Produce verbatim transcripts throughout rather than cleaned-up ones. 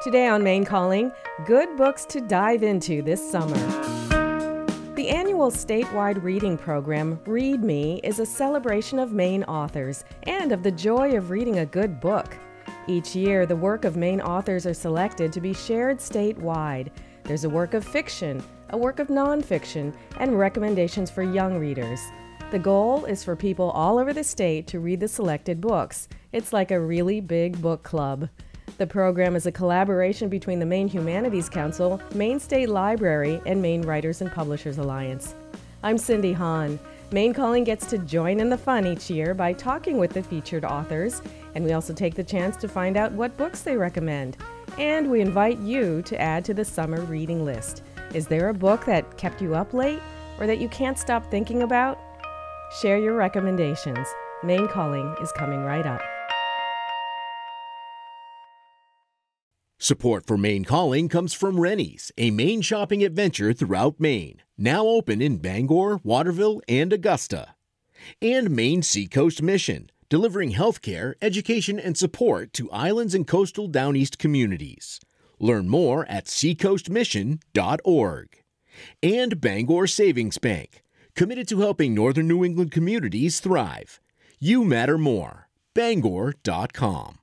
Today on Maine Calling, good books to dive into this summer. The annual statewide reading program, Read Me, is a celebration of Maine authors and of the joy of reading a good book. Each year, the work of Maine authors are selected to be shared statewide. There's a work of fiction, a work of nonfiction, and recommendations for young readers. The goal is for people all over the state to read the selected books. It's like a really big book club. The program is a collaboration between the Maine Humanities Council, Maine State Library, and Maine Writers and Publishers Alliance. I'm Cindy Hahn. Maine Calling gets to join in the fun each year by talking with the featured authors, and we also take the chance to find out what books they recommend. And we invite you to add to the summer reading list. Is there a book that kept you up late or that you can't stop thinking about? Share your recommendations. Maine Calling is coming right up. Support for Maine Calling comes from Rennie's, a Maine shopping adventure throughout Maine, now open in Bangor, Waterville, and Augusta. And Maine Seacoast Mission, delivering healthcare, education, and support to islands and coastal Down East communities. Learn more at seacoast mission dot org. And Bangor Savings Bank, committed to helping Northern New England communities thrive. You matter more. Bangor dot com.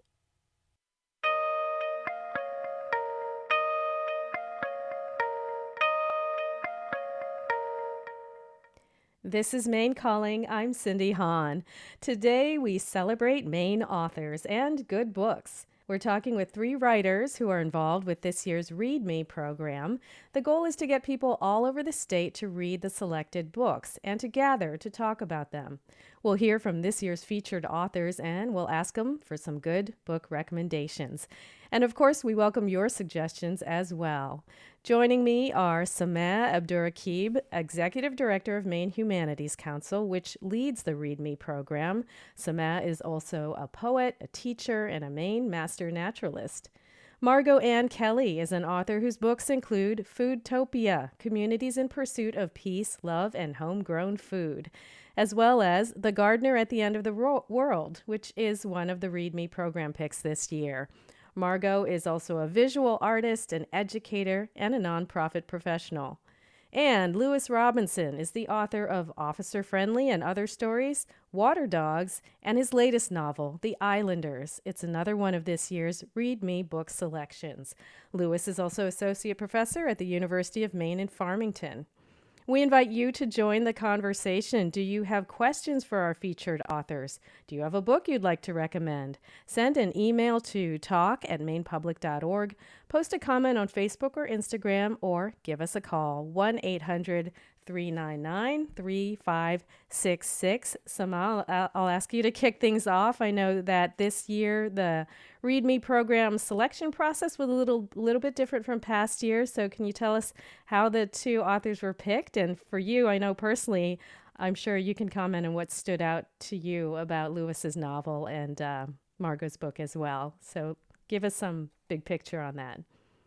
This is Maine Calling. I'm Cindy Hahn. Today we celebrate Maine authors and good books. We're talking with three writers who are involved with this year's Read Me program. The goal is to get people all over the state to read the selected books and to gather to talk about them. We'll hear from this year's featured authors and we'll ask them for some good book recommendations. And of course, we welcome your suggestions as well. Joining me are Sameh Abdurraqib, Executive Director of Maine Humanities Council, which leads the Read Me program. Sameh is also a poet, a teacher, and a Maine master naturalist. Margot Ann Kelly is an author whose books include Foodtopia, Communities in Pursuit of Peace, Love, and Homegrown Food, as well as The Gardener at the End of the Ro- World, which is one of the Read Me program picks this year. Margot is also a visual artist, an educator, and a nonprofit professional. And Lewis Robinson is the author of Officer Friendly and Other Stories, Water Dogs, and his latest novel, The Islanders. It's another one of this year's Read Me book selections. Lewis is also associate professor at the University of Maine in Farmington. We invite you to join the conversation. Do you have questions for our featured authors? Do you have a book you'd like to recommend? Send an email to talk at maine public dot org, post a comment on Facebook or Instagram, or give us a call, one eight hundred three nine nine three five six six. Sameh, I'll, I'll ask you to kick things off. I know that this year the Read Me program selection process was a little little bit different from past years. So can you tell us how the two authors were picked? And for you, I know personally, I'm sure you can comment on what stood out to you about Lewis's novel and uh, Margot's book as well. So give us some big picture on that.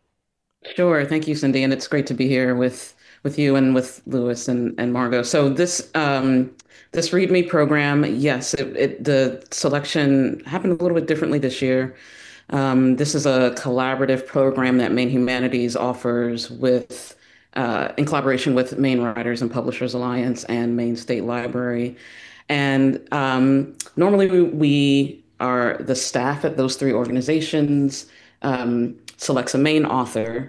Sure. Thank you, Cindy. And it's great to be here with with you and with Lewis and, and Margot. So this um, this Read Me program, yes, it, it, the selection happened a little bit differently this year. Um, this is a collaborative program that Maine Humanities offers with uh, in collaboration with Maine Writers and Publishers Alliance and Maine State Library. And um, normally we, we are the staff at those three organizations um, selects a Maine author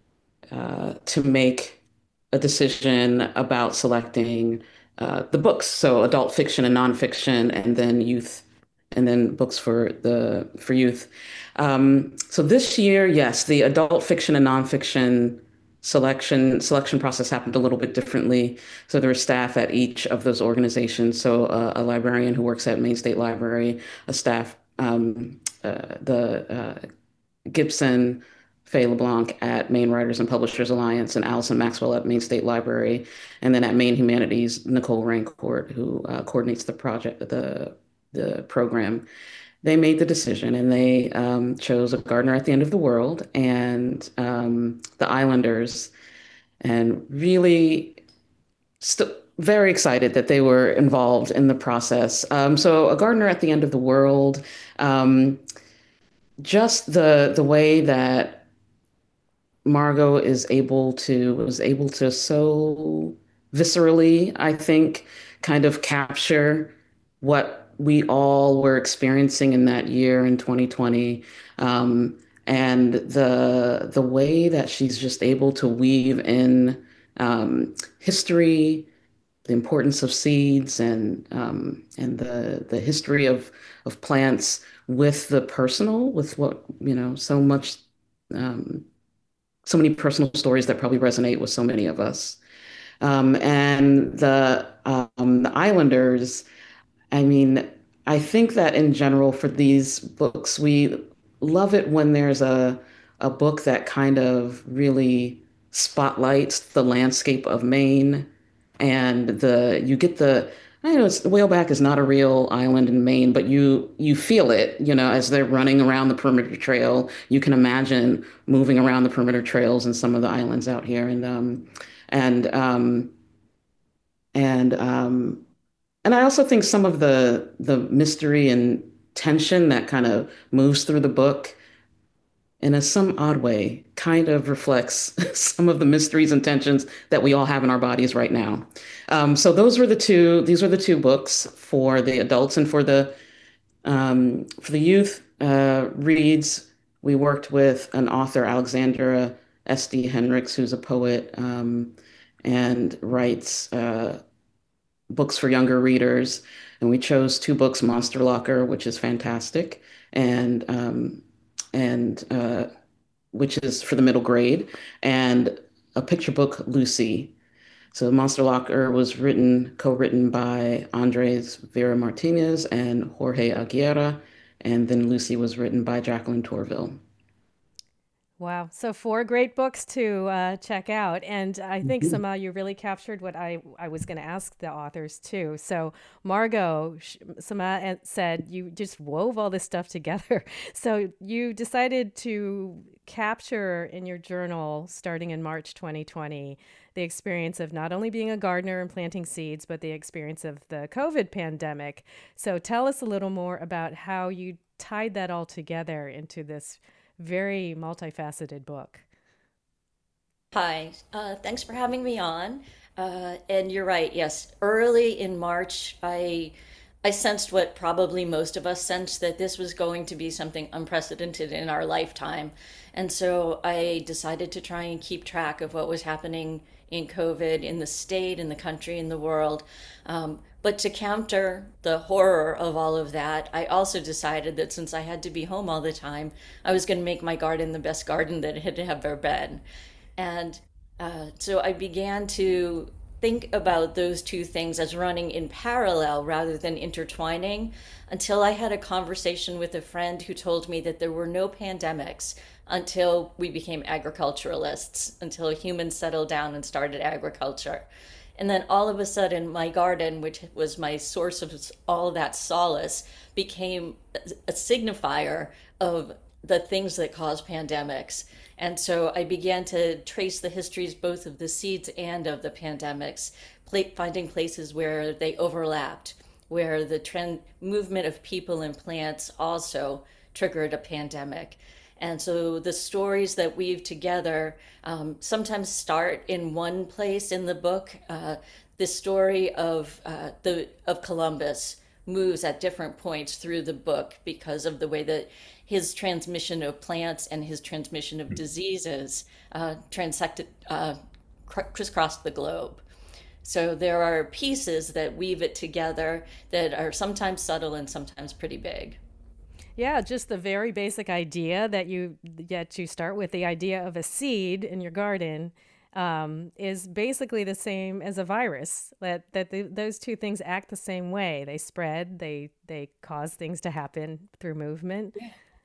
uh, to make a decision about selecting uh, the books, so adult fiction and nonfiction, and then youth, and then books for the for youth. Um, so this year, yes, the adult fiction and nonfiction selection selection process happened a little bit differently. So there were staff at each of those organizations. So uh, a librarian who works at Maine State Library, a staff, um, uh, the uh, Gibson, Faye LeBlanc at Maine Writers and Publishers Alliance, and Allison Maxwell at Maine State Library, and then at Maine Humanities, Nicole Rancourt, who uh, coordinates the project, the the program. They made the decision, and they um, chose A Gardener at the End of the World and um, The Islanders, and really st- very excited that they were involved in the process. Um, so A Gardener at the End of the World, um, just the the way that Margot is able to was able to so viscerally, I think, kind of capture what we all were experiencing in that year in twenty twenty. Um, and the the way that she's just able to weave in um, history, the importance of seeds, and um, and the the history of of plants with the personal, with what, you know, so much. Um, so many personal stories that probably resonate with so many of us. Um, and the um, the Islanders, I mean, I think that in general for these books, we love it when there's a a book that kind of really spotlights the landscape of Maine, and the you get the I know it's, Whaleback is not a real island in Maine, but you you feel it, you know, as they're running around the perimeter trail. You can imagine moving around the perimeter trails in some of the islands out here, and um, and um, and um, and I also think some of the the mystery and tension that kind of moves through the book in a some odd way kind of reflects some of the mysteries and tensions that we all have in our bodies right now. Um, so those were the two, these were the two books for the adults. And for the um, for the youth uh, reads, we worked with an author, Alexandra S D. Hendricks, who's a poet, um, and writes uh, books for younger readers. And we chose two books, Monster Locker, which is fantastic, and um, and uh, which is for the middle grade, and a picture book, Lucy. So Monster Locker was written, co-written by Andres Vera Martinez and Jorge Aguirre, and then Lucy was written by Jacqueline Torville. Wow. So four great books to uh, check out. And I think Mhm. somehow you really captured what I, I was going to ask the authors too. So Margot, sh- Sama said you just wove all this stuff together. So you decided to capture in your journal, starting in March twenty twenty, the experience of not only being a gardener and planting seeds, but the experience of the COVID pandemic. So tell us a little more about how you tied that all together into this very multifaceted book. Hi, uh, thanks for having me on. Uh, and you're right, yes. Early in March, I I sensed what probably most of us sensed that this was going to be something unprecedented in our lifetime. And so I decided to try and keep track of what was happening in COVID in the state, in the country, in the world. Um, but to counter the horror of all of that, I also decided that since I had to be home all the time, I was going to make my garden the best garden that it had ever been. And uh, so I began to think about those two things as running in parallel rather than intertwining until I had a conversation with a friend who told me that there were no pandemics until we became agriculturalists, until humans settled down and started agriculture. And then all of a sudden, my garden, which was my source of all that solace, became a signifier of the things that cause pandemics. And so I began to trace the histories both of the seeds and of the pandemics, finding places where they overlapped, where the trend movement of people and plants also triggered a pandemic. And so the stories that weave together um, sometimes start in one place in the book. Uh, the story of uh, the of Columbus moves at different points through the book because of the way that his transmission of plants and his transmission of diseases uh, transected, uh, crisscrossed the globe. So there are pieces that weave it together that are sometimes subtle and sometimes pretty big. Yeah, just the very basic idea that you get to start with, the idea of a seed in your garden, um, is basically the same as a virus. That that the, those two things act the same way. They spread. They they cause things to happen through movement.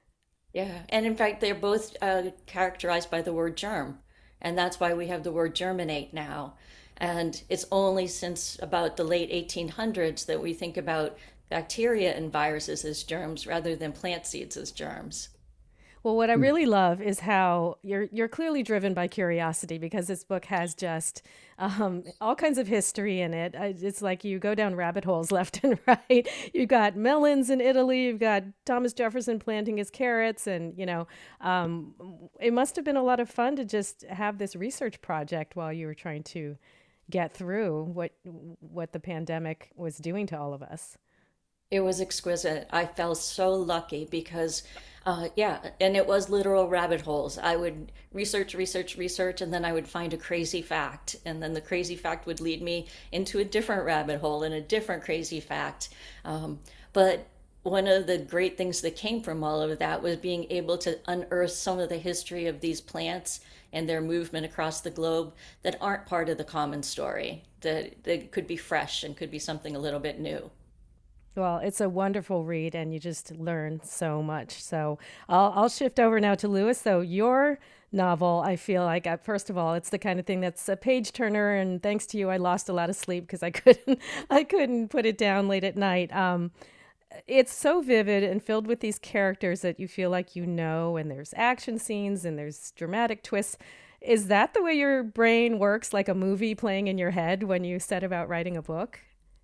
Yeah, and in fact, they're both uh, characterized by the word germ, and that's why we have the word germinate now. And it's only since about the late eighteen hundreds that we think about bacteria and viruses as germs rather than plant seeds as germs. Well, what I really love is how you're you're clearly driven by curiosity because this book has just um, all kinds of history in it. I- It's like you go down rabbit holes left and right. You've got melons in Italy. You've got Thomas Jefferson planting his carrots, and you know, um, it must have been a lot of fun to just have this research project while you were trying to get through what what the pandemic was doing to all of us. It was exquisite. I felt so lucky because, uh, yeah, and it was literal rabbit holes. I would research, research, research, and then I would find a crazy fact. And then the crazy fact would lead me into a different rabbit hole and a different crazy fact. Um, but one of the great things that came from all of that was being able to unearth some of the history of these plants and their movement across the globe that aren't part of the common story, that, that could be fresh and could be something a little bit new. Well, it's a wonderful read, and you just learn so much. So I'll, I'll shift over now to Lewis. So your novel, I feel like, uh, first of all, it's the kind of thing that's a page turner, and thanks to you, I lost a lot of sleep because I couldn't, I couldn't put it down late at night. Um, it's so vivid and filled with these characters that you feel like you know, and there's action scenes and there's dramatic twists. Is that the way your brain works, like a movie playing in your head when you set about writing a book?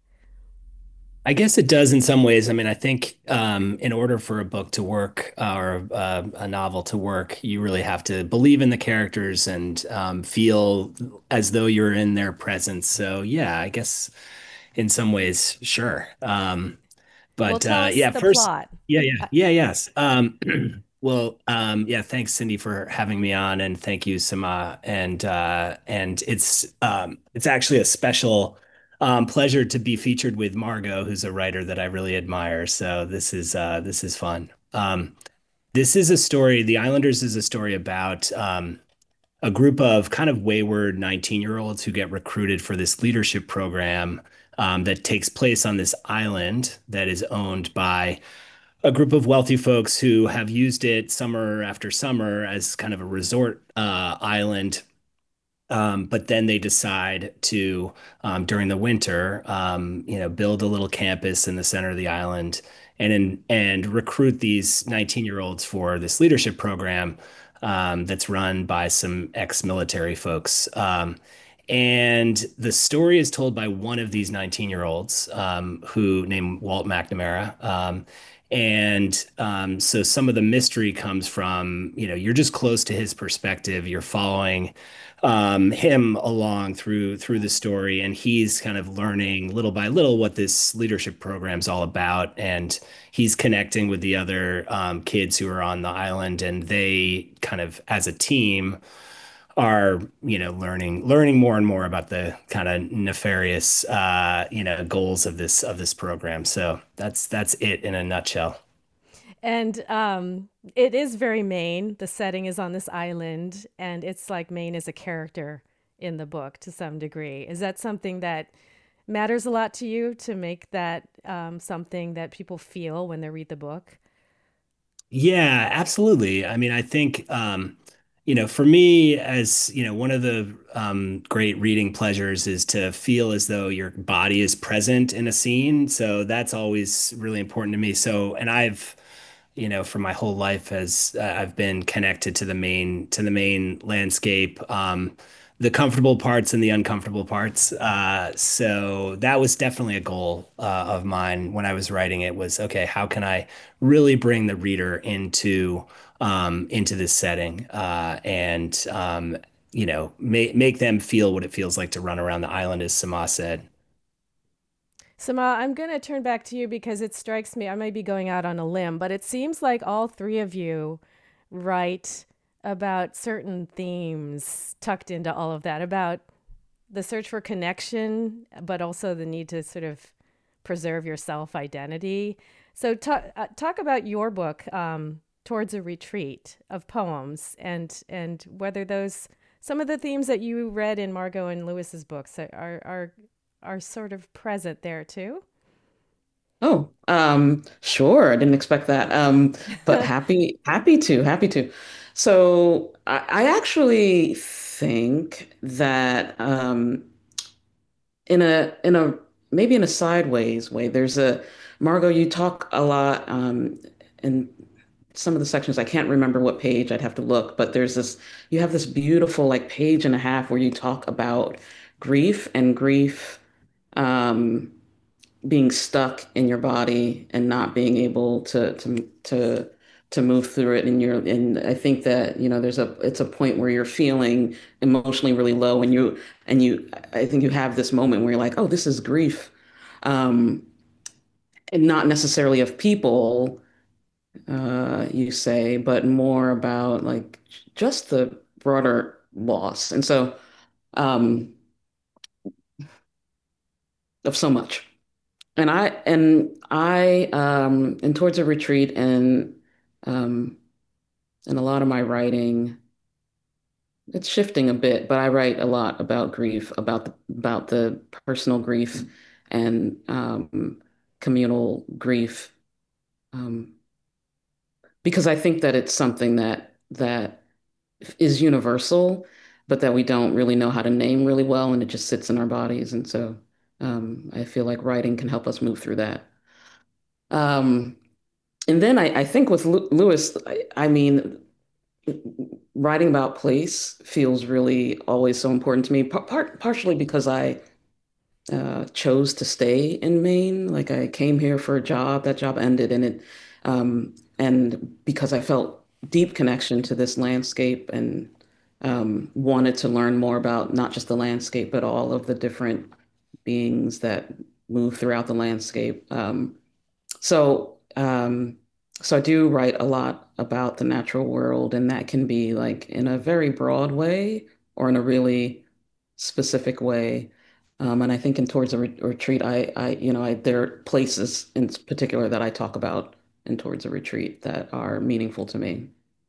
I guess it does in some ways. I mean, I think um, in order for a book to work uh, or uh, a novel to work, you really have to believe in the characters and um, feel as though you're in their presence. So, yeah, I guess in some ways, sure. Um, Well, but tell uh, us yeah, the first, plot. yeah, yeah, yeah, yes. Um, well, um, yeah, thanks, Cindy, for having me on, and thank you, Sama. And uh, and it's um, it's actually a special um, pleasure to be featured with Margot, who's a writer that I really admire. So this is uh, this is fun. Um, this is a story. The Islanders is a story about um, a group of kind of wayward nineteen year olds who get recruited for this leadership program um, that takes place on this island that is owned by a group of wealthy folks who have used it summer after summer as kind of a resort uh, island. Um, but then they decide to, um, during the winter, um, you know, build a little campus in the center of the island and in, and recruit these nineteen year olds for this leadership program um, that's run by some ex-military folks. Um, and the story is told by one of these nineteen year olds um, who named Walt McNamara. Um, and um, so some of the mystery comes from, you know, you're just close to his perspective. You're following um, him along through through the story, and he's kind of learning little by little what this leadership program's all about, and he's connecting with the other um, kids who are on the island, and they kind of, as a team, are you know learning learning more and more about the kind of nefarious uh, you know goals of this of this program. So that's that's it in a nutshell. And um, it is very Maine. The setting is on this island, and it's like Maine is a character in the book to some degree. Is that something that matters a lot to you to make that um, something that people feel when they read the book? Yeah, absolutely. I mean, I think, um, you know, for me, as you know, one of the um, great reading pleasures is to feel as though your body is present in a scene. So that's always really important to me. So, and I've, you know, for my whole life as uh, I've been connected to the main to the main landscape, um, the comfortable parts and the uncomfortable parts. Uh, so that was definitely a goal uh, of mine when I was writing it was, okay, how can I really bring the reader into um, into this setting uh, and um, you know make make them feel what it feels like to run around the island, as Sama said. Sama, I'm going to turn back to you because it strikes me, I might be going out on a limb, but it seems like all three of you write about certain themes tucked into all of that, about the search for connection, but also the need to sort of preserve your self identity. So, talk, uh, talk about your book, um, Towards a Retreat of Poems, and, and whether those, some of the themes that you read in Margot and Lewis's books are, are, are sort of present there too. Oh, um, sure. I didn't expect that. Um, but happy, happy to, happy to. So I, I actually think that um, in a in a maybe in a sideways way, there's a Margot, you talk a lot um, in some of the sections, I can't remember what page, I'd have to look, but there's this, you have this beautiful like page and a half where you talk about grief and grief um, being stuck in your body and not being able to to to to move through it. And you're and I think that, you know, there's a it's a point where you're feeling emotionally really low, and you and you I think you have this moment where you're like, oh, this is grief. Um, and not necessarily of people, uh, you say, but more about like just the broader loss. And so um, of so much. And I and I um and towards a retreat, and um and a lot of my writing, it's shifting a bit, but I write a lot about grief, about the about the personal grief and um communal grief, um because I think that it's something that that is universal, but that we don't really know how to name really well, and it just sits in our bodies. And so um I feel like writing can help us move through that. Um And then I, I think with Lew- Lewis, I, I mean, writing about place feels really always so important to me, par part, partially because I uh, chose to stay in Maine. Like I came here for a job, that job ended, and it, um, and because I felt deep connection to this landscape, and um, wanted to learn more about not just the landscape, but all of the different beings that move throughout the landscape. Um, so, um, so I do write a lot about the natural world, and that can be like in a very broad way or in a really specific way. Um, and I think in Towards a Re Retreat, I, I, you know, I, there are places in particular that I talk about in Towards a Retreat that are meaningful to me.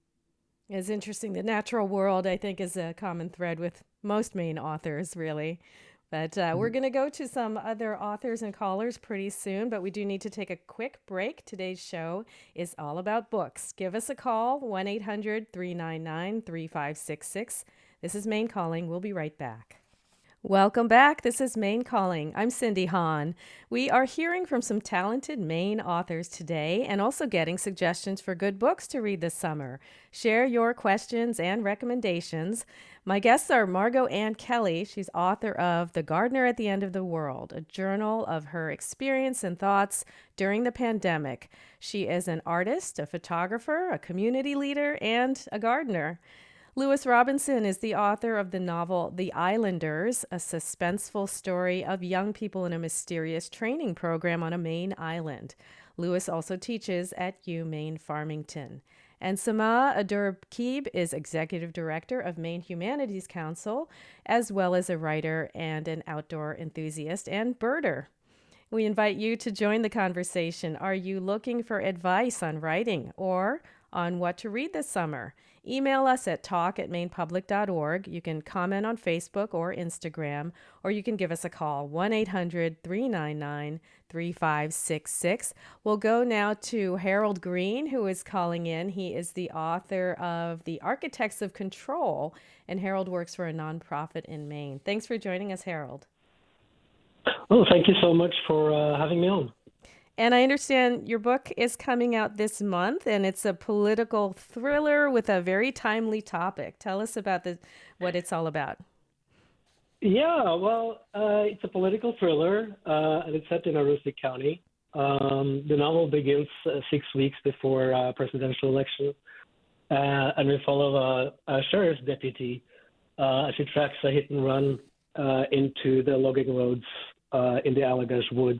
It's interesting. The natural world, I think, is a common thread with most Maine authors, really. But uh, we're going to go to some other authors and callers pretty soon, but we do need to take a quick break. Today's show is all about books. Give us a call, one eight hundred, three nine nine, three five six six. This is Maine Calling. We'll be right back. Welcome back. This is Maine Calling. I'm Cindy Hahn. We are hearing from some talented Maine authors today and also getting suggestions for good books to read this summer. Share your questions and recommendations. My guests are Margot Ann Kelly. She's author of The Gardener at the End of the World, a journal of her experience and thoughts during the pandemic. She is an artist, a photographer, a community leader, and a gardener. Lewis Robinson is the author of the novel The Islanders, a suspenseful story of young people in a mysterious training program on a Maine island. Lewis also teaches at UMaine Farmington. And Sama Adur-Kib is executive director of Maine Humanities Council, as well as a writer and an outdoor enthusiast and birder. We invite you to join the conversation. Are you looking for advice on writing or on what to read this summer? Email us at talk at maine public dot org. You can comment on Facebook or Instagram, or you can give us a call, one eight hundred, three nine nine, three five six six. We'll go now to Harold Green, who is calling in. He is the author of The Architects of Control, and Harold works for a nonprofit in Maine. Thanks for joining us, Harold. Oh, thank you so much for uh, having me on. And I understand your book is coming out this month, and it's a political thriller with a very timely topic. Tell us about the, what it's all about. Yeah, well, uh, it's a political thriller, uh, and it's set in Aroostook County. Um, the novel begins uh, six weeks before uh, presidential election, uh, and we follow a, a sheriff's deputy uh, as he tracks a hit and run uh, into the logging roads uh, in the Allagash Woods.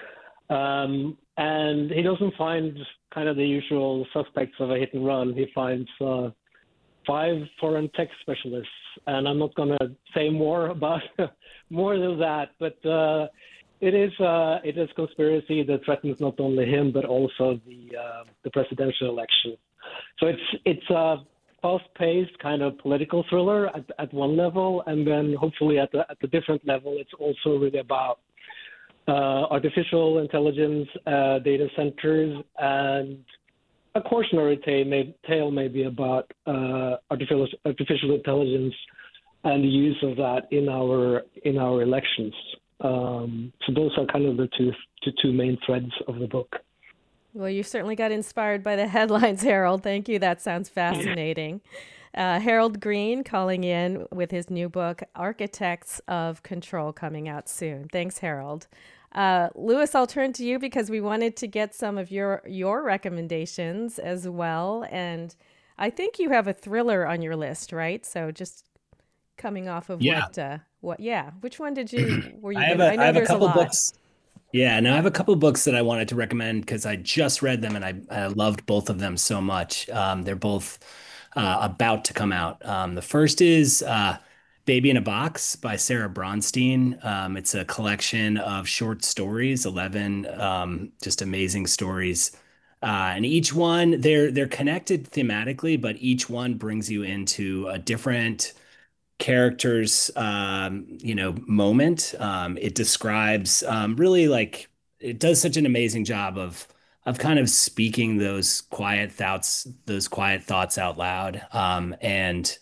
Um, and he doesn't find kind of the usual suspects of a hit and run. He finds uh, five foreign tech specialists, and I'm not going to say more about more than that. But uh, it is uh, it is conspiracy that threatens not only him but also the uh, the presidential election. So it's it's a fast-paced kind of political thriller at, at one level, and then hopefully at the at a different level, it's also really about Uh, artificial intelligence, uh, data centers, and a cautionary tale, may, tale maybe about uh, artificial, artificial intelligence and the use of that in our in our elections. Um, so those are kind of the two, the two main threads of the book. Well, you certainly got inspired by the headlines, Harold. Thank you. That sounds fascinating. Uh, Harold Green calling in with his new book, Architects of Control, coming out soon. Thanks, Harold. Uh, Louis, I'll turn to you because we wanted to get some of your your recommendations as well. And I think you have a thriller on your list, right? So just coming off of Yeah. what, uh, what, yeah. Which one did you, were I you have gonna, I a I know have a there's a couple lot. books. Yeah, no, I have a couple books that I wanted to recommend because I just read them and I, I loved both of them so much. Um, they're both uh, about to come out. Um, the first is uh, Baby in a Box by Sarah Bronstein. Um, it's a collection of short stories, eleven um, just amazing stories. Uh, and each one, they're they're connected thematically, but each one brings you into a different character's um, you know moment. Um, it describes um, really like it does such an amazing job of of kind of speaking those quiet thoughts, those quiet thoughts out loud, um, and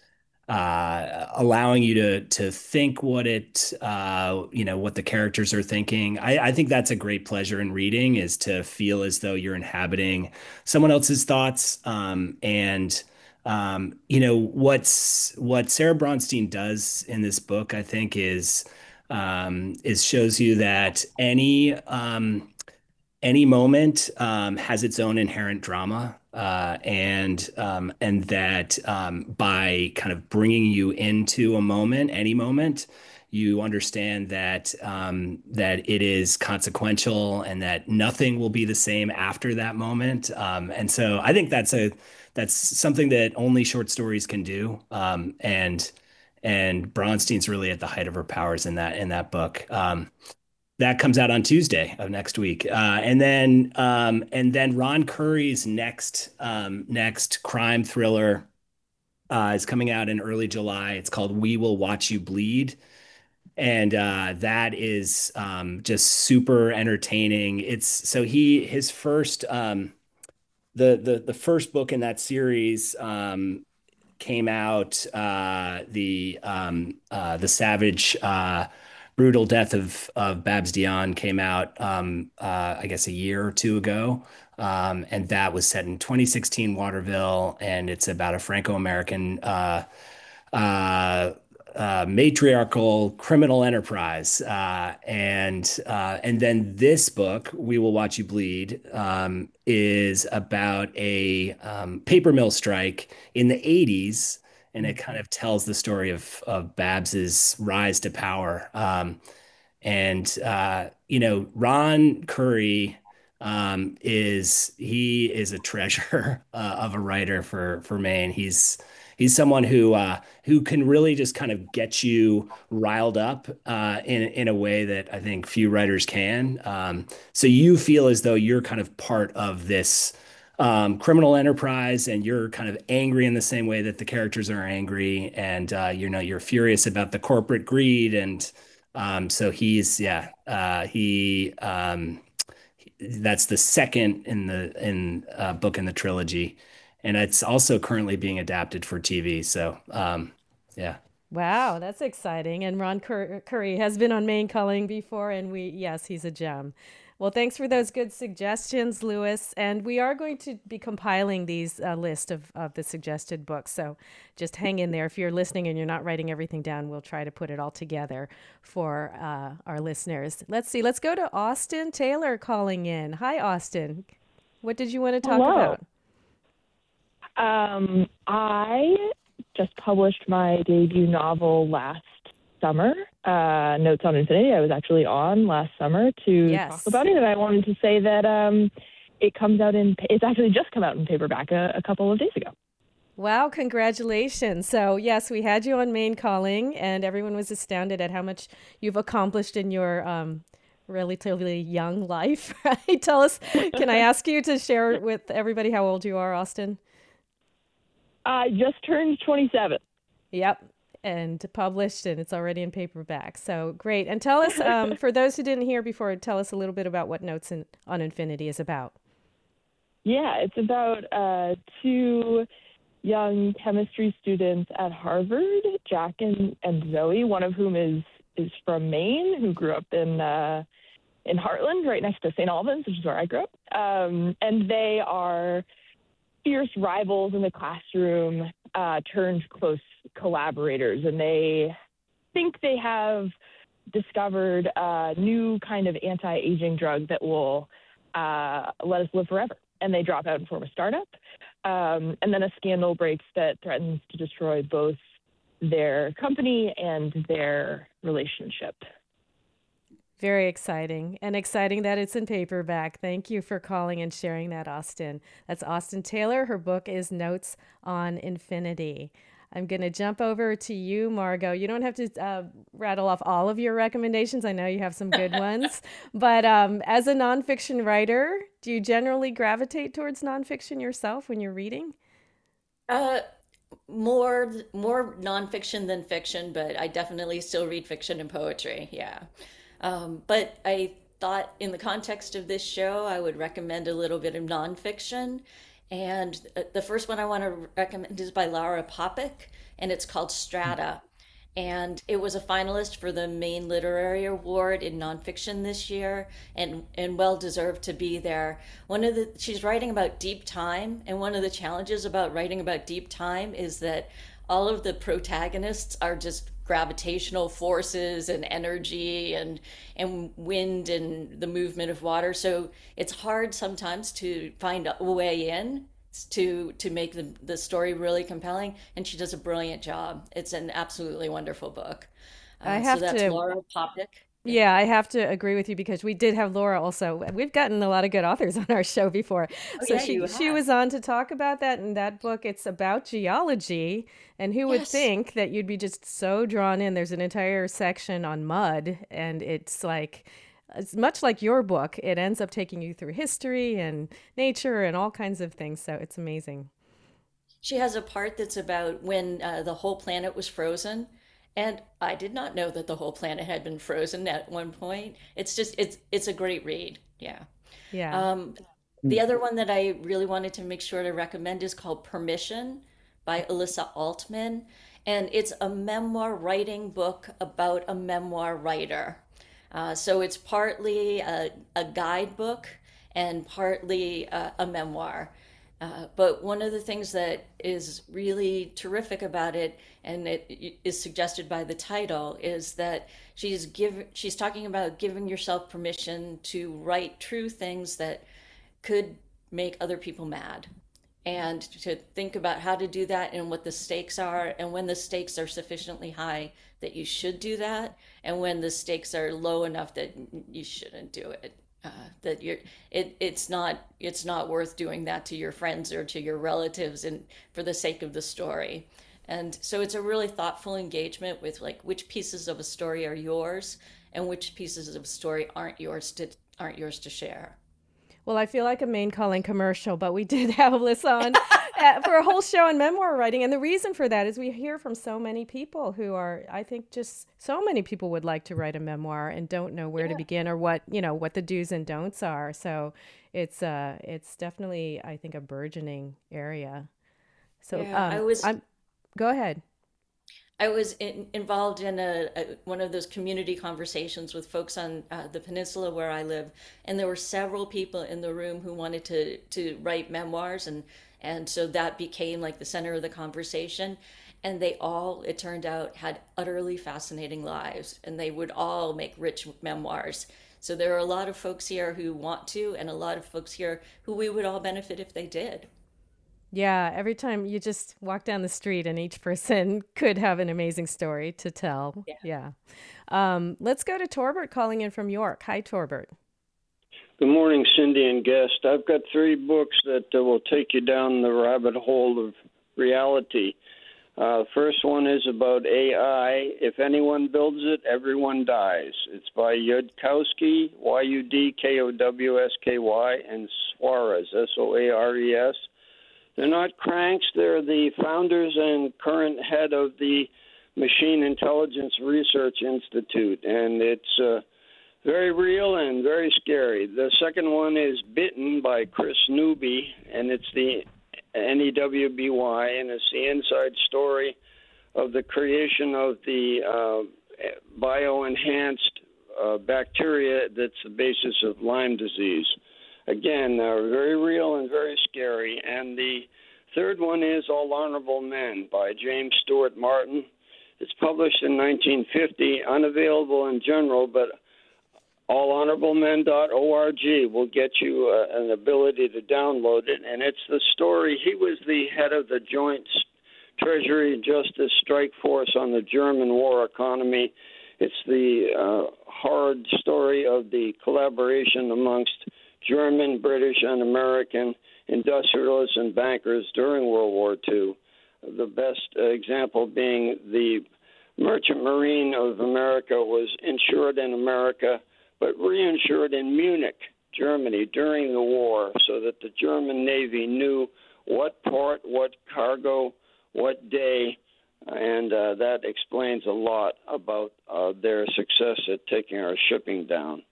uh, allowing you to to think what it uh, you know what the characters are thinking. I, I think that's a great pleasure in reading is to feel as though you're inhabiting someone else's thoughts um, and um, you know, what's what Sarah Bronstein does in this book, I think, is um, is shows you that any um, any moment um, has its own inherent drama, uh, and um, and that um, by kind of bringing you into a moment, any moment, you understand that um, that it is consequential and that nothing will be the same after that moment. Um, and so I think that's a that's something that only short stories can do. Um, and and Bronstein's really at the height of her powers in that in that book. Um, that comes out on Tuesday of next week, uh, and then um, and then Ron Curry's next um, next crime thriller uh, is coming out in early July. It's called We Will Watch You Bleed, and uh, that is um, just super entertaining. It's so he his first um, the the the first book in that series um, came out uh, the um, uh, the savage uh, brutal death of of Babs Dion came out um, uh, I guess a year or two ago. Um, and that was set in twenty sixteen Waterville, and it's about a Franco-American uh, uh, uh, matriarchal criminal enterprise. Uh, and uh, and then this book, We Will Watch You Bleed, um, is about a um, paper mill strike in the eighties, and it kind of tells the story of of Babs's rise to power. Um, and uh, you know, Ron Curry um, is he is a treasure uh, of a writer for for Maine. He's he's someone who uh, who can really just kind of get you riled up uh, in in a way that I think few writers can. Um, so you feel as though you're kind of part of this um, criminal enterprise, and you're kind of angry in the same way that the characters are angry, and uh, you know you're furious about the corporate greed, and um, so he's yeah uh, he. Um, that's the second in the in uh, book in the trilogy, and it's also currently being adapted for T V. So, um, yeah. Wow, that's exciting. And Ron Cur- Curry has been on Maine Calling before, and we, yes, he's a gem. Well, thanks for those good suggestions, Louis. And we are going to be compiling these uh, list of, of the suggested books. So just hang in there. If you're listening and you're not writing everything down, we'll try to put it all together for uh, our listeners. Let's see. Let's go to Austin Taylor calling in. Hi, Austin. What did you want to talk Hello. about? Um, I just published my debut novel last summer, uh, Notes on Infinity. I was actually on last summer to Yes. talk about it, and I wanted to say that um, it comes out in, it's actually just come out in paperback a, a couple of days ago. Wow, congratulations. So, yes, we had you on Maine Calling, and everyone was astounded at how much you've accomplished in your um, relatively young life, right? Tell us, can I ask you to share with everybody how old you are, Austin? I just turned twenty-seven. Yep, and published, and it's already in paperback. So, great. And tell us, um, for those who didn't hear before, tell us a little bit about what Notes in, on Infinity is about. Yeah, it's about uh, two young chemistry students at Harvard, Jack and, and Zoe, one of whom is, is from Maine, who grew up in uh, in Heartland, right next to Saint Albans, which is where I grew up. Um, and they are fierce rivals in the classroom, uh, turned close collaborators. And they think they have discovered a new kind of anti-aging drug that will uh, let us live forever. And they drop out and form a startup. Um, and then a scandal breaks that threatens to destroy both their company and their relationship. Very exciting, and exciting that it's in paperback. Thank you for calling and sharing that, Austin. That's Austin Taylor. Her book is Notes on Infinity. I'm going to jump over to you, Margot. You don't have to uh, rattle off all of your recommendations. I know you have some good ones. But um, as a nonfiction writer, do you generally gravitate towards nonfiction yourself when you're reading? Uh, more more nonfiction than fiction, but I definitely still read fiction and poetry. Yeah. Um, but I thought in the context of this show, I would recommend a little bit of nonfiction. And the first one I want to recommend is by Laura Popek, and it's called Strata. And it was a finalist for the Maine Literary Award in nonfiction this year, and and well deserved to be there. One of the she's writing about deep time, and one of the challenges about writing about deep time is that all of the protagonists are just gravitational forces and energy and and wind and the movement of water. So it's hard sometimes to find a way in to to make the, the story really compelling, and she does a brilliant job. It's an absolutely wonderful book. I Uh, so have that's to Laura Popek. Yeah, I have to agree with you because we did have Laura also. We've gotten a lot of good authors on our show before. Oh So yeah, she you she have. was on to talk about that in that book. It's about geology, and who would Yes. think that you'd be just so drawn in. There's an entire section on mud, and it's like it's much like your book. It ends up taking you through history and nature and all kinds of things. So it's amazing. She has a part that's about when uh, the whole planet was frozen. And I did not know that the whole planet had been frozen at one point. It's just it's it's a great read. Yeah. Yeah. Um, the other one that I really wanted to make sure to recommend is called Permission by Alyssa Altman. And it's a memoir writing book about a memoir writer. Uh, so it's partly a, a guidebook and partly a, a memoir. Uh, but one of the things that is really terrific about it, and it is suggested by the title, is that she's give she's talking about giving yourself permission to write true things that could make other people mad, and to think about how to do that and what the stakes are, and when the stakes are sufficiently high that you should do that, and when the stakes are low enough that you shouldn't do it. Uh, that you're it it's not it's not worth doing that to your friends or to your relatives and for the sake of the story. And so it's a really thoughtful engagement with like which pieces of a story are yours and which pieces of a story aren't yours to aren't yours to share. Well, I feel like a Maine Calling commercial, but we did have Alyssa on uh, for a whole show on memoir writing. And the reason for that is we hear from so many people who are, I think just so many people would like to write a memoir and don't know where to Yeah. begin or what, you know, what the do's and don'ts are. So it's uh, it's definitely, I think, a burgeoning area. So Yeah, I um, was I'm, go ahead. I was in, involved in a, a one of those community conversations with folks on uh, the peninsula where I live, and there were several people in the room who wanted to to write memoirs, and and so that became like the center of the conversation. And they all, it turned out, had utterly fascinating lives, and they would all make rich memoirs. So there are a lot of folks here who want to, and a lot of folks here who we would all benefit if they did. Yeah, every time you just walk down the street and each person could have an amazing story to tell. Yeah. Yeah. Um, let's go to Torbert calling in from York. Hi, Torbert. Good morning, Cindy and guest. I've got three books that uh, will take you down the rabbit hole of reality. Uh, first one is about A I. If anyone builds it, everyone dies. It's by Yudkowsky, Y U D K O W S K Y, and Soares, S O A R E S. They're not cranks. They're the founders and current head of the Machine Intelligence Research Institute, and it's uh, very real and very scary. The second one is Bitten by Chris Newby, and it's the N E W B Y, and it's the inside story of the creation of the uh, bioenhanced uh, bacteria that's the basis of Lyme disease. Again, uh, very real and very scary. And the third one is All Honorable Men by James Stewart Martin. It's published in nineteen fifty, unavailable in general, but all honorable men dot org will get you uh, an ability to download it. And it's the story. He was the head of the Joint Treasury Justice Strike Force on the German war economy. It's the uh, hard story of the collaboration amongst German, British, and American industrialists and bankers during World War Two. The best uh, example being the Merchant Marine of America was insured in America, but reinsured in Munich, Germany, during the war, so that the German Navy knew what port, what cargo, what day, and uh, that explains a lot about uh, their success at taking our shipping down.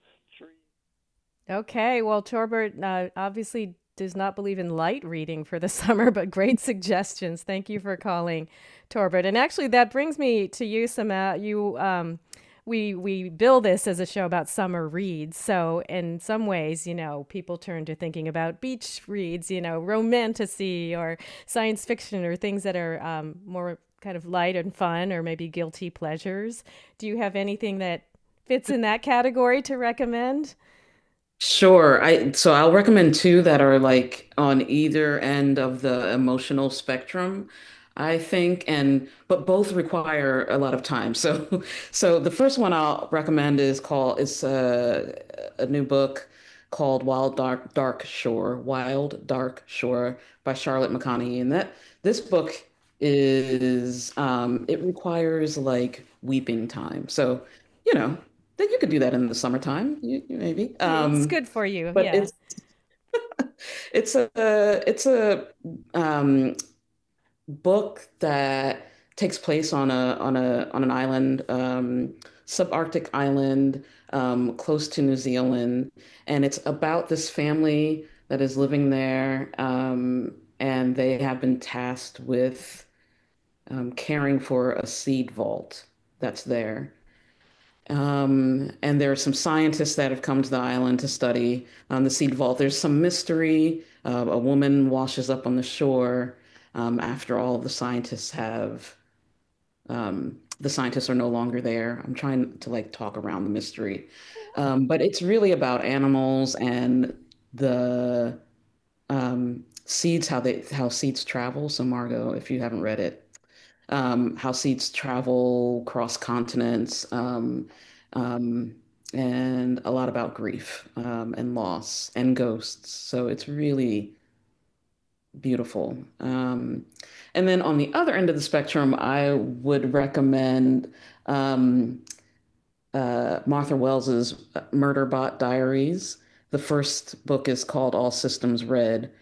Okay, well, Torbert uh, obviously does not believe in light reading for the summer, but great suggestions. Thank you for calling, Torbert. And actually, that brings me to you, Sama. You, um, we we bill this as a show about summer reads. So in some ways, you know, people turn to thinking about beach reads, you know, romantasy or science fiction or things that are um, more kind of light and fun, or maybe guilty pleasures. Do you have anything that fits in that category to recommend? Sure. I so I'll recommend two that are like on either end of the emotional spectrum, I think, and but both require a lot of time. So so the first one I'll recommend is called is a, a new book called Wild Dark Dark Shore, Wild Dark Shore by Charlotte McConaughey. And that this book is um it requires like weeping time. So, you know, that you could do that in the summertime, you, you maybe. It's Um, good for you. but Yeah. it's it's a it's a um, book that takes place on a on a on an island, um, subarctic island, um, close to New Zealand, and it's about this family that is living there, um, and they have been tasked with um, caring for a seed vault that's there. Um, and there are some scientists that have come to the island to study um, the seed vault. There's some mystery. Uh, a woman washes up on the shore um, after all of the scientists have, um, the scientists are no longer there. I'm trying to like talk around the mystery. Um, but it's really about animals and the um, seeds, how they, how seeds travel. So Margot, if you haven't read it, um, how seeds travel across continents, um, um, and a lot about grief, um, and loss and ghosts. So it's really beautiful. Um, and then on the other end of the spectrum, I would recommend um, uh, Martha Wells's Murderbot Diaries. The first book is called All Systems Red,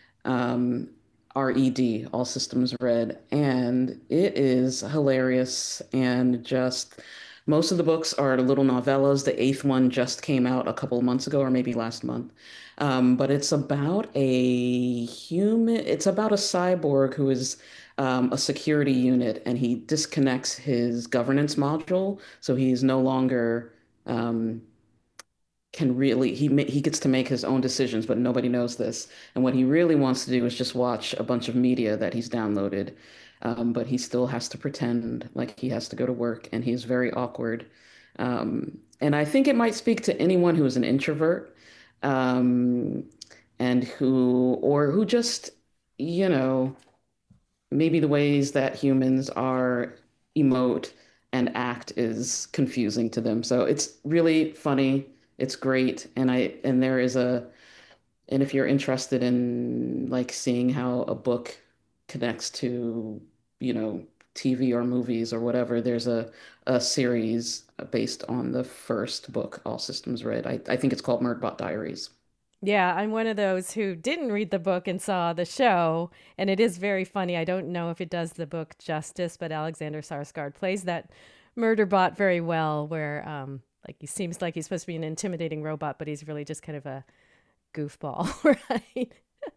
um, R E D, All Systems Red. And it is hilarious and just most of the books are little novellas. The eighth one just came out a couple of months ago, or maybe last month. Um, but it's about a human, it's about a cyborg who is um, a security unit and he disconnects his governance module. So he's no longer um, can really he ma- he gets to make his own decisions, but nobody knows this. And what he really wants to do is just watch a bunch of media that he's downloaded. Um, but he still has to pretend like he has to go to work, and he's very awkward. Um, and I think it might speak to anyone who is an introvert, um, and who or who just, you know, maybe the ways that humans are emote and act is confusing to them. So it's really funny. It's great. And I and there is a and if you're interested in like seeing how a book connects to, you know, T V or movies or whatever, there's a a series based on the first book, All Systems Red. I, I think it's called Murderbot Diaries. Yeah, I'm one of those who didn't read the book and saw the show, and it is very funny. I don't know if it does the book justice, but Alexander Skarsgård plays that murder bot very well, where um, like he seems like he's supposed to be an intimidating robot, but he's really just kind of a goofball, right?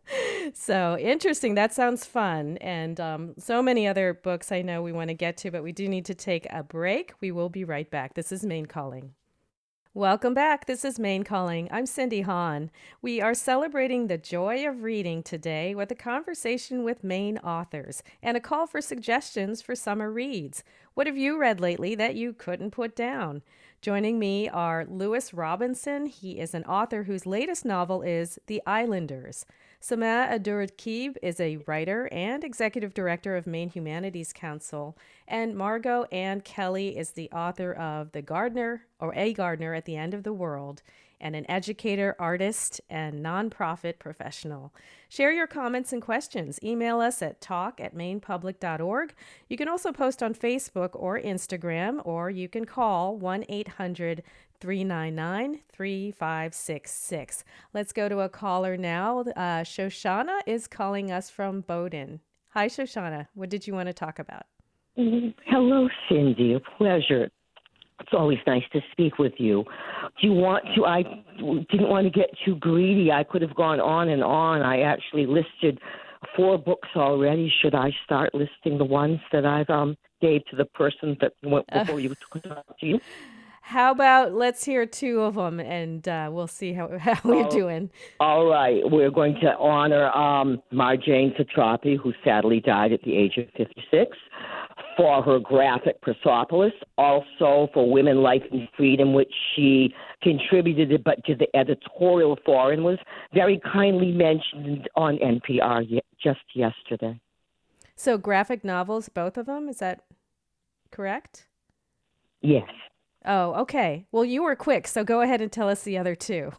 So interesting. That sounds fun. And um, so many other books I know we want to get to, but we do need to take a break. We will be right back. This is Maine Calling. Welcome back. This is Maine Calling. I'm Cindy Hahn. We are celebrating the joy of reading today with a conversation with Maine authors and a call for suggestions for summer reads. What have you read lately that you couldn't put down? Joining me are Lewis Robinson. He is an author whose latest novel is The Islanders. Sama Abdur-Rakib is a writer and executive director of Maine Humanities Council, and Margot Ann Kelly is the author of The Gardener, or A Gardener at the End of the World, and an educator, artist, and nonprofit professional. Share your comments and questions. Email us at talk at mainepublic dot org. You can also post on Facebook or Instagram, or you can call one eight hundred three nine nine three five six six. Let's go to a caller now. Uh, Shoshana is calling us from Bowdoin. Hi, Shoshana. What did you want to talk about? Hello, Cindy. A pleasure. It's always nice to speak with you. Do you want to? I didn't want to get too greedy. I could have gone on and on. I actually listed four books already. Should I start listing the ones that I've um gave to the person that went before uh, you took it to you? How about let's hear two of them, and uh, we'll see how how we're all, doing. All right, we're going to honor um, Marjane Satrapi, who sadly died at the age of fifty-six, for her graphic Persepolis, also for Women, Life, and Freedom, which she contributed but to the editorial for and was very kindly mentioned on N P R ye- just yesterday. So graphic novels, both of them, is that correct? Yes. Oh, okay. Well, you were quick, so go ahead and tell us the other two.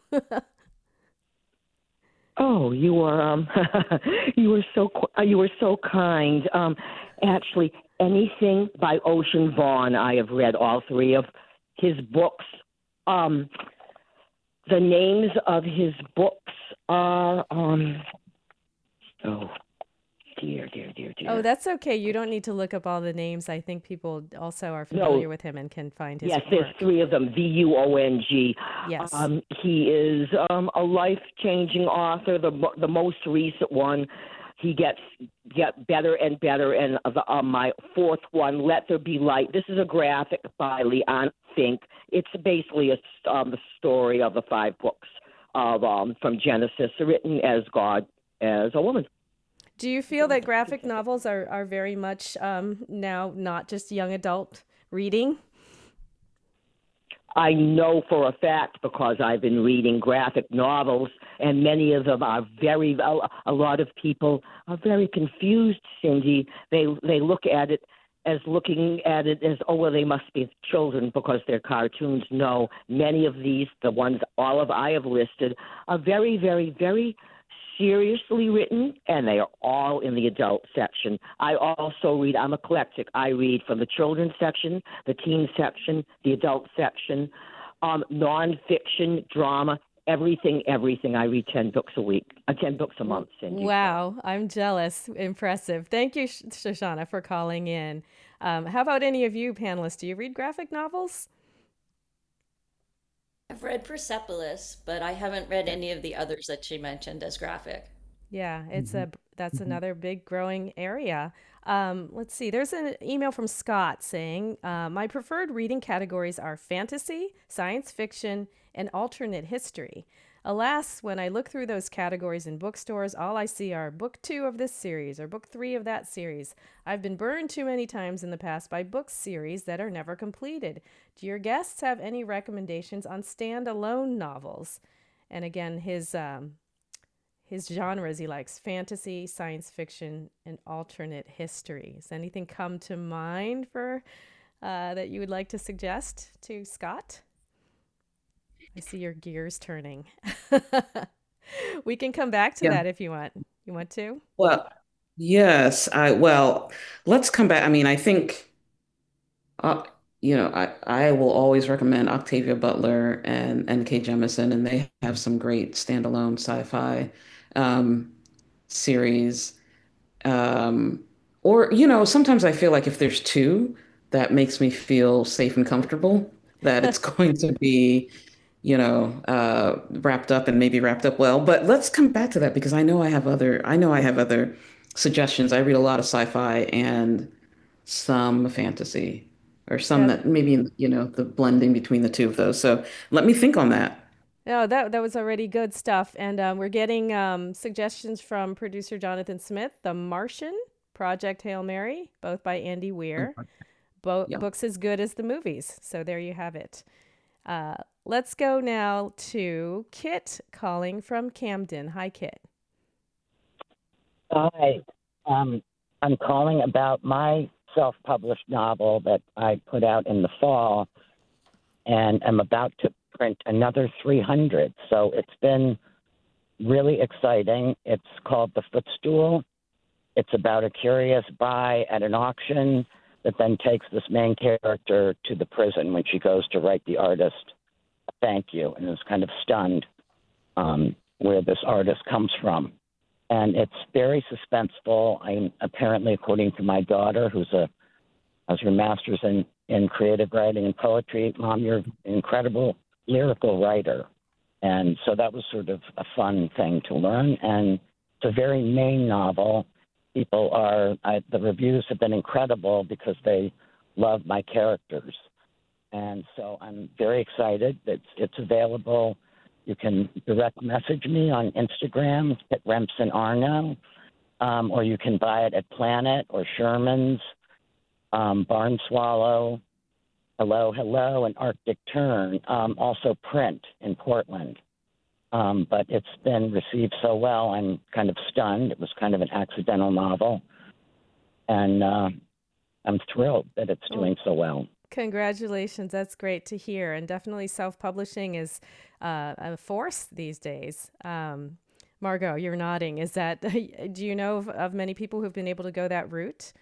Oh, you were um, you were so you were so kind. Um, actually, anything by Ocean Vuong, I have read all three of his books. Um, the names of his books are um, oh. Dear, dear, dear, dear. Oh, that's okay. You don't need to look up all the names. I think people also are familiar no. with him and can find his yes, work. Yes, there's three of them, V U O N G. Yes. Um, he is um, a life-changing author. The the most recent one, he gets get better and better. And the, uh, my fourth one, Let There Be Light. This is a graphic by Leon Fink. It's basically a um, the story of the five books of um, from Genesis, written as God, as a woman. Do you feel that graphic novels are, are very much um, now not just young adult reading? I know for a fact because I've been reading graphic novels, and many of them are very, a lot of people are very confused, Cindy. They they look at it as looking at it as, oh, well, they must be children because they're cartoons. No, many of these, the ones all of I have listed, are very, very, very seriously written, and they are all in the adult section. I also read, I'm eclectic. I read from the children's section, the teen section, the adult section, um, nonfiction, drama, everything, everything. I read ten books a week, uh, ten books a month, Cindy. Wow, I'm jealous. Impressive. Thank you, Shoshana, for calling in. Um, how about any of you panelists? Do you read graphic novels? I've read Persepolis, but I haven't read any of the others that she mentioned as graphic. Yeah, it's a that's another big growing area. Um, let's see. There's an email from Scott saying, uh, my preferred reading categories are fantasy, science fiction, and alternate history. Alas, when I look through those categories in bookstores, all I see are book two of this series or book three of that series. I've been burned too many times in the past by book series that are never completed. Do your guests have any recommendations on standalone novels? And again, his um, his genres he likes fantasy, science fiction, and alternate history. Does anything come to mind for uh, that you would like to suggest to Scott? I see your gears turning. We can come back to yeah. that if you want. You want to? Well, yes. I well, let's come back. I mean, I think, uh, you know, I, I will always recommend Octavia Butler and N K Jemisin, and they have some great standalone sci-fi um, series. Um, or, you know, sometimes I feel like if there's two, that makes me feel safe and comfortable that it's going to be you know, uh, wrapped up and maybe wrapped up well. But let's come back to that because I know I have other, I know I have other suggestions. I read a lot of sci-fi and some fantasy or some Yeah. that maybe, you know, the blending between the two of those. So let me think on that. No, that that was already good stuff. And um, we're getting um, suggestions from producer Jonathan Smith, The Martian, Project Hail Mary, both by Andy Weir. Bo- Yeah. books as good as the movies. So there you have it. Uh, let's go now to Kit calling from Camden. Hi, Kit. Hi. Um, I'm calling about my self-published novel that I put out in the fall, and I'm about to print another three hundred. So it's been really exciting. It's called The Footstool. It's about a curious buy at an auction that then takes this main character to the prison when she goes to write the artist a thank you, and is kind of stunned um, where this artist comes from. And it's very suspenseful. I'm apparently, according to my daughter, who's a has her master's in, in creative writing and poetry, Mom, you're an incredible lyrical writer. And so that was sort of a fun thing to learn. And it's a very Maine novel. People are, I, the reviews have been incredible because they love my characters. And so I'm very excited. It's, it's available. You can direct message me on Instagram at Remsen Arno, um, or you can buy it at Planet or Sherman's, um, Barn Swallow, Hello, Hello, and Arctic Turn. Um, also print in Portland. Um, but it's been received so well, I'm kind of stunned. It was kind of an accidental novel. And uh, I'm thrilled that it's doing so well. Congratulations. That's great to hear. And definitely self-publishing is uh, a force these days. Um, Margot, you're nodding. Is that, do you know of, of many people who've been able to go that route?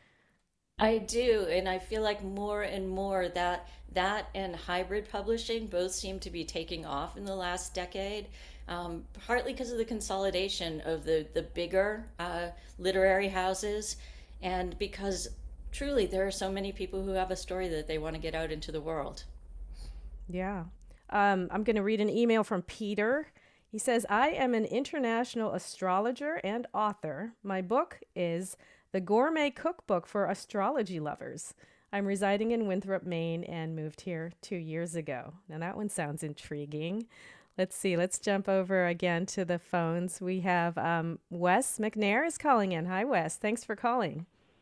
I do, and I feel like more and more that that and hybrid publishing both seem to be taking off in the last decade, um, partly because of the consolidation of the, the bigger uh, literary houses, and because truly there are so many people who have a story that they want to get out into the world. Yeah. Um, I'm going to read an email from Peter. He says, I am an international astrologer and author. My book is The Gourmet Cookbook for Astrology Lovers. I'm residing in Winthrop, Maine, and moved here two years ago. Now that one sounds intriguing. Let's see. Let's jump over again to the phones. We have um, Wes McNair is calling in. Hi, Wes. Thanks for calling.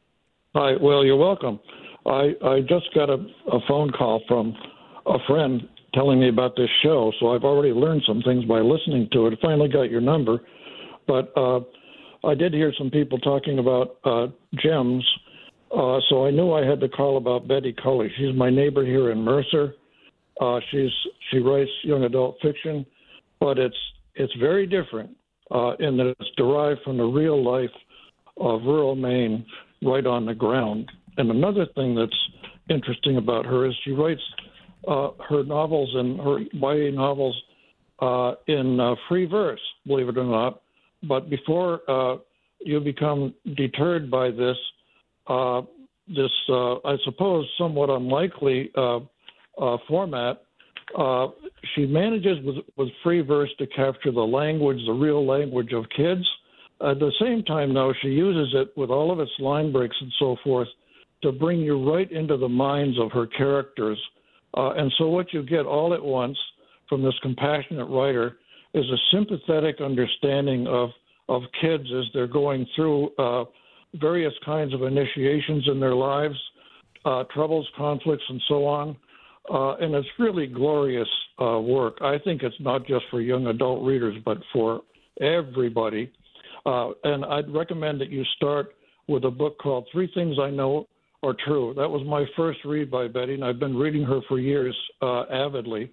Hi. Well, you're welcome. I, I just got a, a phone call from a friend telling me about this show, so I've already learned some things by listening to it. I finally got your number, but uh, I did hear some people talking about uh, gems, uh, so I knew I had to call about Betty Cully. She's my neighbor here in Mercer. Uh, she's she writes young adult fiction, but it's it's very different uh, in that it's derived from the real life of rural Maine, right on the ground. And another thing that's interesting about her is she writes uh, her novels and her Y A novels uh, in uh, free verse, believe it or not. But before uh, you become deterred by this, uh, this uh, I suppose somewhat unlikely uh, uh, format, uh, she manages with, with free verse to capture the language, the real language of kids. At the same time, though, she uses it with all of its line breaks and so forth to bring you right into the minds of her characters. Uh, and so what you get all at once from this compassionate writer is a sympathetic understanding of, of kids as they're going through uh, various kinds of initiations in their lives, uh, troubles, conflicts, and so on. Uh, and it's really glorious uh, work. I think it's not just for young adult readers, but for everybody. Uh, and I'd recommend that you start with a book called Three Things I Know Are True. That was my first read by Betty, and I've been reading her for years uh, avidly.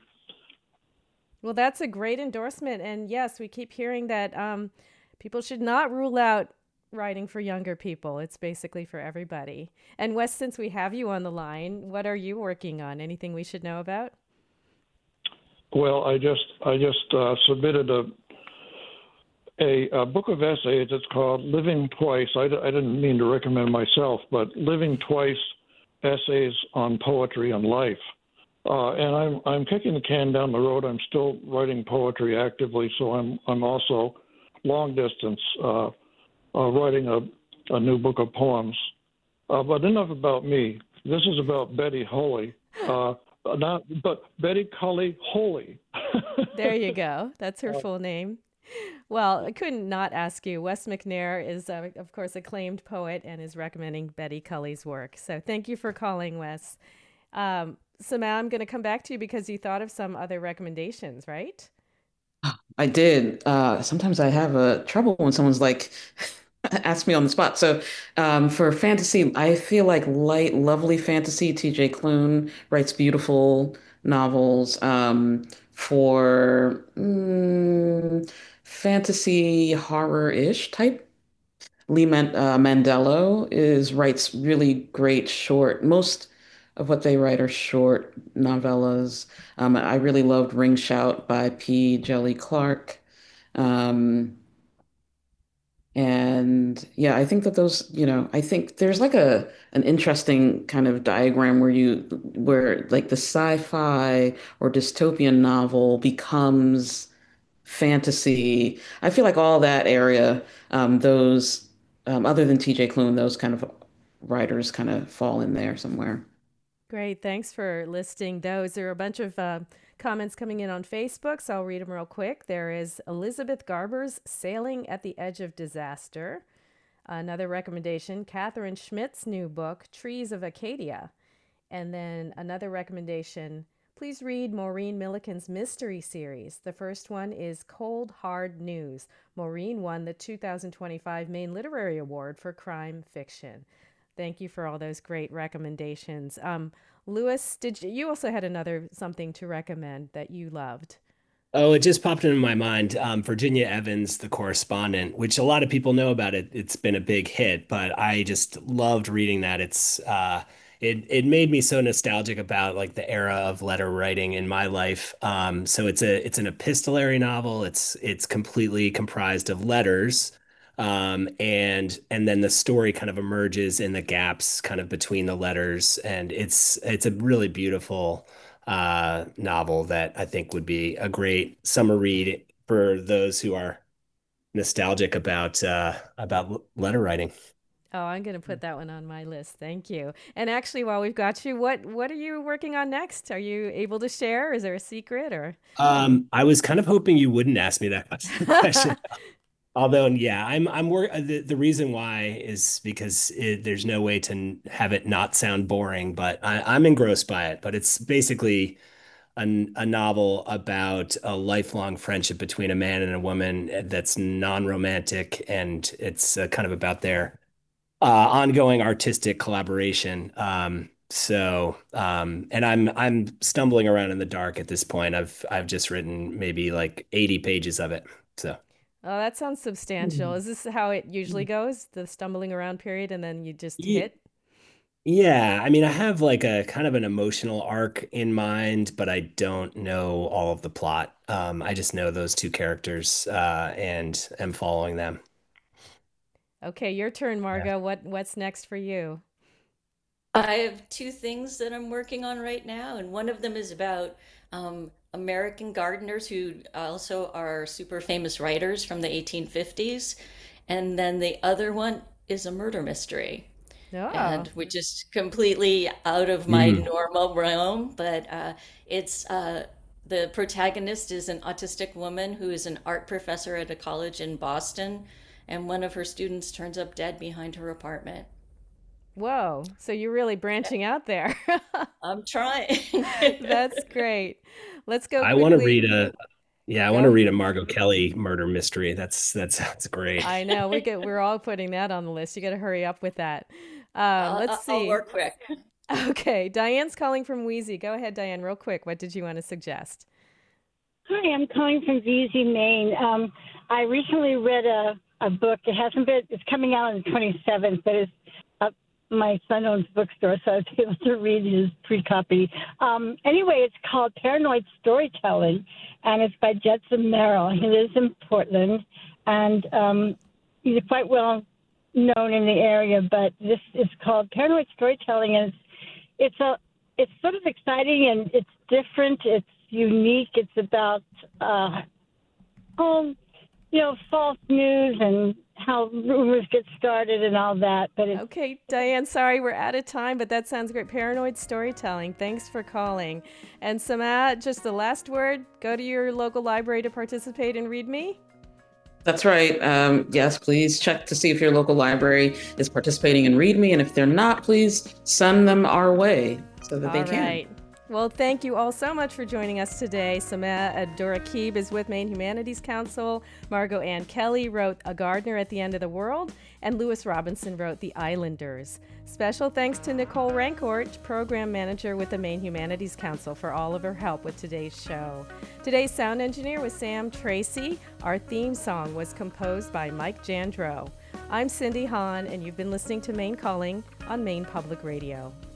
Well, that's a great endorsement. And yes, we keep hearing that um, people should not rule out writing for younger people. It's basically for everybody. And Wes, since we have you on the line, what are you working on? Anything we should know about? Well, I just I just uh, submitted a, a a book of essays. It's called Living Twice. I, I didn't mean to recommend myself, but Living Twice, Essays on Poetry and Life. Uh, and I'm I'm kicking the can down the road. I'm still writing poetry actively, so I'm I'm also long distance uh, uh, writing a, a new book of poems. Uh, but enough about me. This is about Betty Holy, uh, not but Betty Cully Holy. There you go. That's her full name. Well, I couldn't not ask you. Wes McNair is, uh, of course, acclaimed poet and is recommending Betty Cully's work. So thank you for calling, Wes. Um, so now I'm going to come back to you because you thought of some other recommendations, right? I did. Uh, sometimes I have uh, trouble when someone's like, ask me on the spot. So um, for fantasy, I feel like light, lovely fantasy. T J Klune writes beautiful novels. Um, for mm, fantasy horror-ish type, Lee Man- uh, Mandello is writes really great short. Most of what they write are short novellas. Um, I really loved Ring Shout by P. Djeli Clark. Um, and yeah, I think that those, you know, I think there's like a an interesting kind of diagram where you where like the sci-fi or dystopian novel becomes fantasy. I feel like all that area, um, those um, other than T J Klune, those kind of writers kind of fall in there somewhere. Great. Thanks for listing those. There are a bunch of uh, comments coming in on Facebook, so I'll read them real quick. There is Elizabeth Garber's Sailing at the Edge of Disaster. Another recommendation, Catherine Schmidt's new book, Trees of Acadia. And then another recommendation, please read Maureen Milliken's mystery series. The first one is Cold Hard News. Maureen won the two thousand twenty-five Maine Literary Award for crime fiction. Thank you for all those great recommendations. Um, Lewis, did you, you also had another something to recommend that you loved? Oh, it just popped into my mind. Um, Virginia Evans, The Correspondent, which a lot of people know about it. It's been a big hit, but I just loved reading that. It's uh, it it made me so nostalgic about like the era of letter writing in my life. Um, so it's a it's an epistolary novel. It's it's completely comprised of letters. Um, and and then the story kind of emerges in the gaps kind of between the letters, and it's it's a really beautiful uh, novel that I think would be a great summer read for those who are nostalgic about uh, about letter writing. Oh, I'm going to put that one on my list. Thank you. And actually, while we've got you, what what are you working on next? Are you able to share? Is there a secret or? Um, I was kind of hoping you wouldn't ask me that question. Although, yeah, I'm I'm wor- the the reason why is because it, there's no way to n- have it not sound boring, but I, I'm engrossed by it. But it's basically a, a novel about a lifelong friendship between a man and a woman that's non-romantic, and it's uh, kind of about their uh, ongoing artistic collaboration. Um, so, um, and I'm I'm stumbling around in the dark at this point. I've I've just written maybe like eighty pages of it. So. Oh, that sounds substantial. Is this how it usually goes? The stumbling around period and then you just hit? Yeah, I mean, I have like a kind of an emotional arc in mind, but I don't know all of the plot. Um, I just know those two characters, uh, and am following them. Okay, your turn, Yeah. Margot. What what's next for you? I have two things that I'm working on right now, and one of them is about um, American gardeners who also are super famous writers from the eighteen fifties. And then the other one is a murder mystery, Oh, and which is completely out of my Mm. normal realm, but uh, it's uh, the protagonist is an autistic woman who is an art professor at a college in Boston, and one of her students turns up dead behind her apartment. whoa. So you're really branching out there. I'm trying. That's great. Let's go I want to quickly. read a, yeah, I want to Go. read a Margot Kelly murder mystery. That's that sounds great. I know we get we're all putting that on the list. You got to hurry up with that. Um, I'll, let's I'll I'll see. work quick. Okay, Diane's calling from Wheezy. Go ahead, Diane, real quick. What did you want to suggest? Hi, I'm calling from Veazey, Maine. Um, I recently read a, a book. It hasn't been, it's coming out on the twenty-seventh, but it's up my son owns a bookstore, so I was able to read his pre-copy. Um, anyway, it's called Paranoid Storytelling, and it's by Judson Merrill. He lives in Portland, and um, he's quite well known in the area, but this is called Paranoid Storytelling, and it's, it's a it's sort of exciting and it's different. It's unique. It's about, uh, um, you know, false news and how rumors get started and all that. But it's, Okay, Diane, sorry we're out of time, but that sounds great. Paranoid storytelling. Thanks for calling. And Samat, just the last word, go to your local library to participate in Read Me. That's right. Um, yes, please check to see if your local library is participating in Read Me. And if they're not, please send them our way so that All they can. right. Well, thank you all so much for joining us today. Samat Abdurraqib is with Maine Humanities Council. Margot Ann Kelly wrote A Gardener at the End of the World, and Lewis Robinson wrote The Islanders. Special thanks to Nicole Rancourt, Program Manager with the Maine Humanities Council, for all of her help with today's show. Today's sound engineer was Sam Tracy. Our theme song was composed by Mike Jandro. I'm Cindy Hahn, and you've been listening to Maine Calling on Maine Public Radio.